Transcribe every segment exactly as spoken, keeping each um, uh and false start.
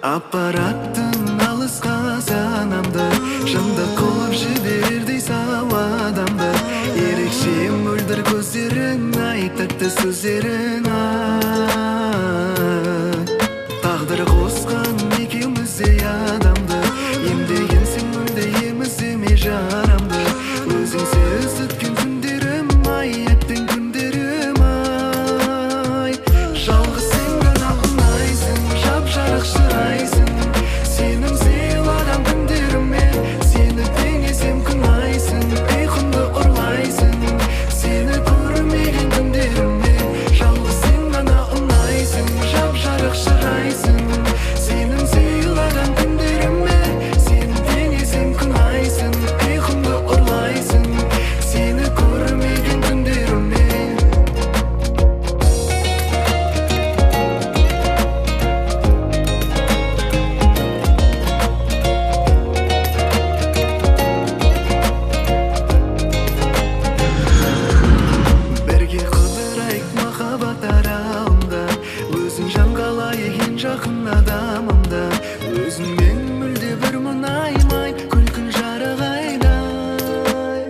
Аппараттың алысқа санамды жынды қылып жібердей сау адамды. Ерекше мөлдір көздерің, айтатты сөздерің, тағдыр қосқан екеуміздей адамды. Емдеген сен мүлде емізіме жарамды. Өзіңсіз өткен күндерім, ай, әттең күндерім, ай. Жалғыз сен ғана ұнайсың, жап-жарық шырайсың. Сенің сыйладан күндеріме, сені теңесем күн айсың. Ұйқымды ұрлайсың, сені көрмеген күндеріме. Жалғыз сен ғана ұнайсың, жап-жарық шырайсың. Сенің сыйладан күндеріме, сені теңесем күн айсың. Ұйқымды ұрлайсың, сені көрмеген күндеріме. Бірге қыдырайық махаббат аралында, өзің жан қалайық ең жақын адамымда. Өзіңмен мүлде бір мұнаймай, күлкін жарығайдай.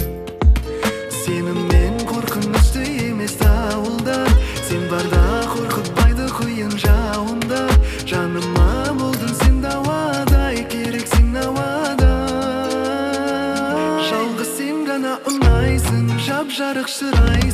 Сеніммен қорқынышты емес дауылдар, сен барда қорқытпайды құйын жауында. Жаныма болдың сен дауадай, керексің науада. Жалғыз сен ғана ұнайсың, жап-жарық шырайсың.